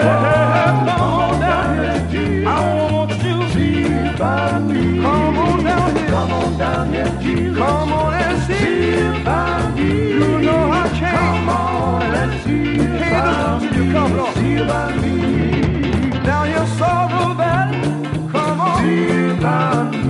Come on down here, Jesus. I want you. See about me. Come on down here. Come on down here, Jesus. Come on and see about me. You know I can't. Come on and see about me. Come on. See about me. Down your sorrow valley. Come on. See about me.